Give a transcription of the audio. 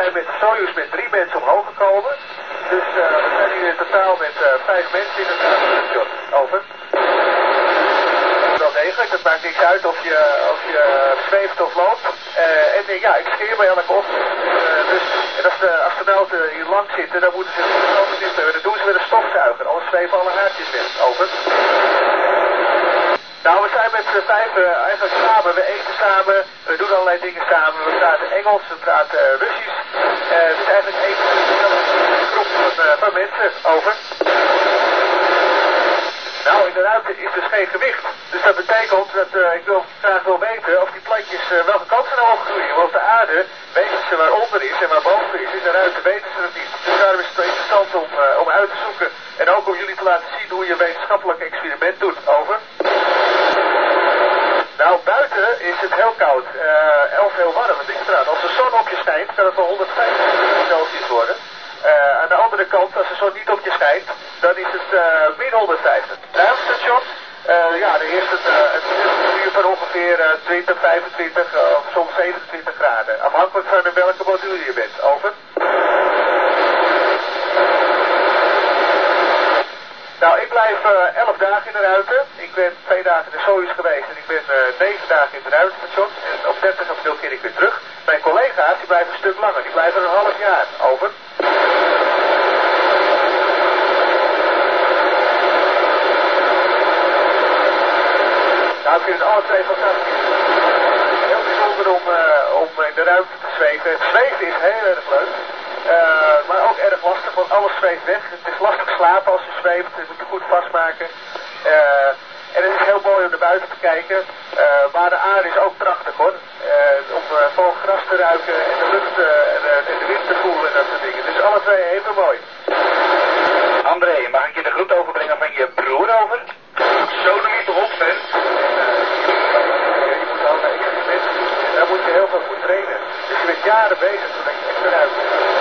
zijn met de Soyuz met 3 mensen omhoog gekomen. Dus we zijn hier in totaal met 5 mensen in het station. Over. Wel degelijk, het maakt niks uit of je zweeft of loopt. En ja, ik scheer me elke ochtend. Dus en als de astronauten hier lang zitten, dan moeten ze het altijd in hebben. Dan doen ze met een stofzuiger, anders zweven alle haartjes weg. Over. Nou, we zijn met z'n 5 eigenlijk samen, we eten samen, we doen allerlei dingen samen. We praten Engels, we praten Russisch. Het is eigenlijk één groep van mensen. Over. Nou, in de ruimte is dus geen gewicht. Dus dat betekent dat ik graag wil weten of die plantjes welke kant ze nou opgroeien. Want op de aarde weten ze waar onder is en waar boven is. In de ruimte weten ze het niet. Dus daarom is het wel interessant om uit te zoeken. En ook om jullie te laten zien hoe je een wetenschappelijk experiment doet. Over. Nou, buiten is het heel koud. 11 heel warm. Het ligt eraan. Als de zon op je schijnt, kan het wel 150 Celsius worden. Aan de andere kant, als de zon niet op je schijnt, dan is het min 150. Ruimtestation, ja, dan heerst het temperatuur van ongeveer 20, 25 of soms 27 graden. Afhankelijk van welke module je bent. Over. Nou, ik blijf 11 dagen in de ruimte. Ik ben 2 dagen in de Soyuz geweest en ik ben 9 dagen in het ruimtestation. En op 30 april keer ik weer terug. Mijn collega's die blijven een stuk langer. Die blijven een half jaar. Over. Nou, ik vind het alle twee fantastisch. Heel bijzonder om in de ruimte te zweven. Het zweven is heel erg leuk. Maar ook erg lastig, want alles zweeft weg. Het is lastig slapen als je zweeft. Dat moet je goed vastmaken. En het is heel mooi om naar buiten te kijken. Maar de aarde is ook prachtig hoor. Om vol gras te ruiken en de lucht en de wind te voelen en dat soort dingen. Dus alle twee even mooi. André, mag ik je de groet overbrengen van je broer over? Zo noem je toch op, hè? Je moet al naar experimenten doen. En daar moet je heel veel voor trainen. Dus je bent jaren bezig voordat je echt eruit komt.